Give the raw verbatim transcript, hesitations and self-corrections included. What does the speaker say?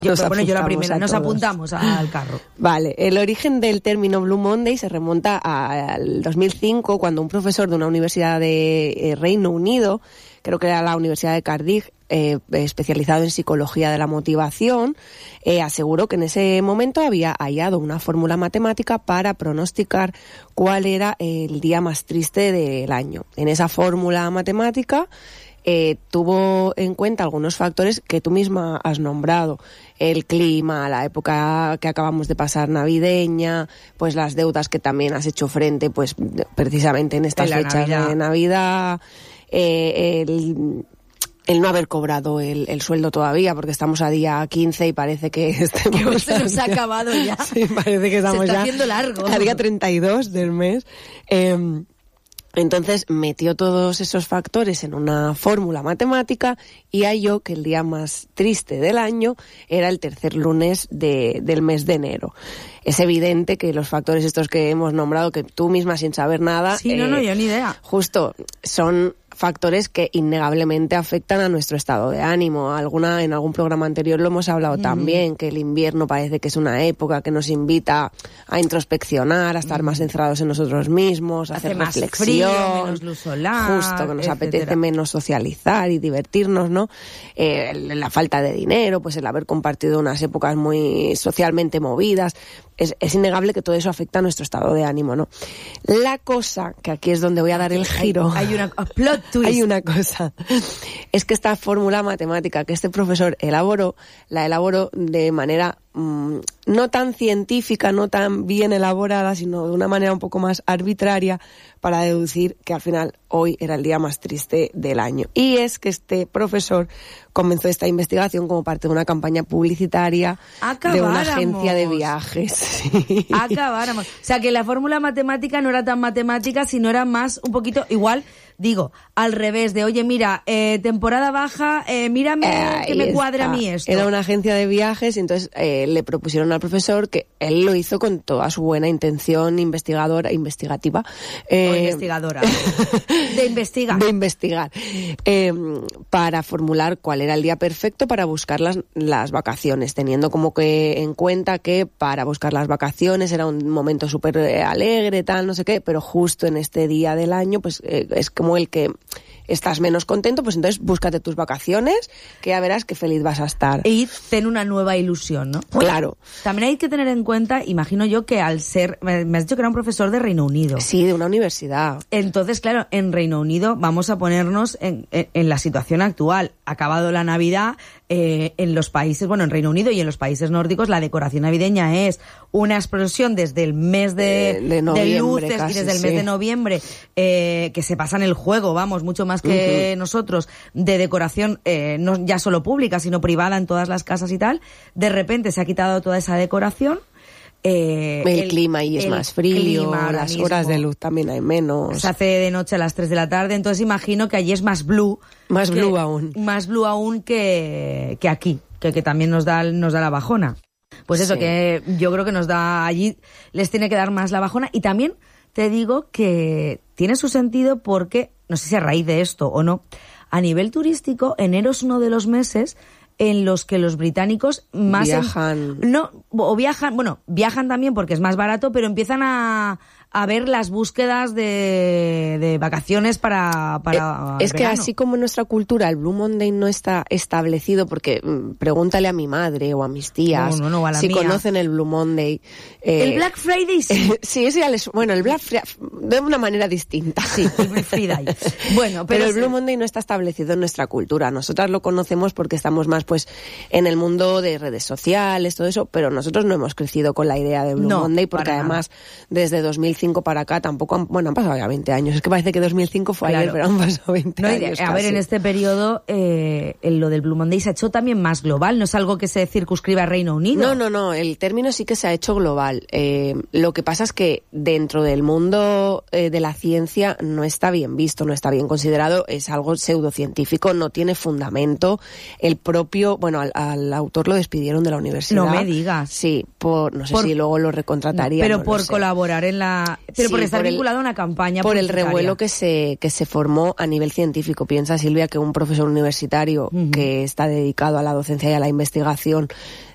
Yo, bueno, yo la primera, nos apuntamos al carro. Vale, el origen del término Blue Monday se remonta al dos mil cinco, cuando un profesor de una universidad de eh, Reino Unido, creo que era la Universidad de Cardiff, eh, especializado en psicología de la motivación, eh, aseguró que en ese momento había hallado una fórmula matemática para pronosticar cuál era el día más triste del año. En esa fórmula matemática Eh, tuvo en cuenta algunos factores que tú misma has nombrado: el clima, la época que acabamos de pasar navideña, pues las deudas que también has hecho frente, pues precisamente en estas fechas Navidad. de Navidad, eh, el, el no haber cobrado el, el sueldo todavía, porque estamos a día quince y parece que estemos se nos ha acabado ya. Sí, parece que estamos se está ya haciendo largo. A día treinta y dos del mes. Eh, Entonces metió todos esos factores en una fórmula matemática y halló que el día más triste del año era el tercer lunes de, del mes de enero. Es evidente que los factores estos que hemos nombrado, que tú misma sin saber nada... Sí, no, eh, no, yo ni idea. Justo, son factores que innegablemente afectan a nuestro estado de ánimo. Alguna, en algún programa anterior lo hemos hablado mm. también, que el invierno parece que es una época que nos invita a introspeccionar, a estar mm. más centrados en nosotros mismos, a Hace hacer más reflexión. Frío, menos luz solar, justo, que nos etcétera. apetece menos socializar y divertirnos, ¿no? Eh, la falta de dinero, pues el haber compartido unas épocas muy socialmente movidas. Es, es innegable que todo eso afecta a nuestro estado de ánimo, ¿no? La cosa, que aquí es donde voy a dar el giro... Hay, hay una plot twist. Hay una cosa. Es que esta fórmula matemática que este profesor elaboró, la elaboró de manera mmm, no tan científica, no tan bien elaborada, sino de una manera un poco más arbitraria, para deducir que al final hoy era el día más triste del año. Y es que este profesor comenzó esta investigación como parte de una campaña publicitaria de una agencia de viajes. Sí. Acabáramos. O sea, que la fórmula matemática no era tan matemática, sino era más un poquito igual, digo, al revés, de oye, mira, eh, temporada baja, eh, mírame eh, que me cuadra a mí esto. Era una agencia de viajes y entonces eh, le propusieron al profesor, que él lo hizo con toda su buena intención investigadora, investigativa. Eh, o investigadora. de investigar. De investigar. Eh, para formular cuál era el día perfecto para buscar las, las vacaciones, teniendo como que en cuenta que para buscar las vacaciones era un momento súper alegre, tal, no sé qué, pero justo en este día del año, pues eh, es como el que estás menos contento, pues entonces búscate tus vacaciones, que ya verás qué feliz vas a estar. Y ten una nueva ilusión, ¿no? Claro. También hay que tener en cuenta, imagino yo, que al ser, me has dicho que era un profesor de Reino Unido. Sí, de una universidad. Entonces, claro, en Reino Unido vamos a ponernos en, en, en la situación actual. Acabado la Navidad, eh, en los países, bueno, en Reino Unido y en los países nórdicos, la decoración navideña es una explosión desde el mes de, de, de, noviembre, de luces casi, y desde el mes sí. de noviembre, eh, que se pasa en el juego, vamos, mucho más que uh-huh. nosotros, de decoración, eh, no ya solo pública, sino privada en todas las casas y tal. De repente se ha quitado toda esa decoración. Eh, el, el clima ahí es más frío, las mismo. horas de luz también hay menos. Se hace de noche a las tres de la tarde, entonces imagino que allí es más blue. Más que, blue aún. Más blue aún que, que aquí, que, que también nos da, nos da la bajona. Pues eso, sí. que yo creo que nos da, allí les tiene que dar más la bajona. Y también te digo que tiene su sentido porque, no sé si a raíz de esto o no, a nivel turístico, enero es uno de los meses en los que los británicos más viajan en, no o viajan bueno viajan también porque es más barato, pero empiezan a a ver las búsquedas de, de vacaciones para para eh, es que verano. Así como en nuestra cultura el Blue Monday no está establecido, porque mmm, pregúntale a mi madre o a mis tías no, no, no, a la si mía. conocen el Blue Monday. Eh, el Black Friday sí. Eh, sí, ese ya les, bueno, el Black Friday de una manera distinta. Sí, el Black Friday. Bueno, pero, pero el sí. Blue Monday no está establecido en nuestra cultura. Nosotras lo conocemos porque estamos más pues en el mundo de redes sociales, todo eso, pero nosotros no hemos crecido con la idea de Blue no, Monday, porque además nada. desde dos mil cinco para acá tampoco han, bueno, han pasado ya veinte años. Es que parece que dos mil cinco fue claro. ayer, pero han pasado veinte no, años A casi. ver, en este periodo eh, lo del Blue Monday se ha hecho también más global, no es algo que se circunscribe a Reino Unido. No, no, no, el término sí que se ha hecho global. Eh, lo que pasa es que dentro del mundo eh, de la ciencia no está bien visto, no está bien considerado, es algo pseudocientífico, no tiene fundamento. El propio, bueno, al, al autor lo despidieron de la universidad. No me digas. Sí, por, no sé por, si luego lo recontrataría. Pero no por lo sé. colaborar en la... Pero sí, por estar por el, vinculado a una campaña por el revuelo que se que se formó a nivel científico. Piensa, Silvia, que un profesor universitario uh-huh. que está dedicado a la docencia y a la investigación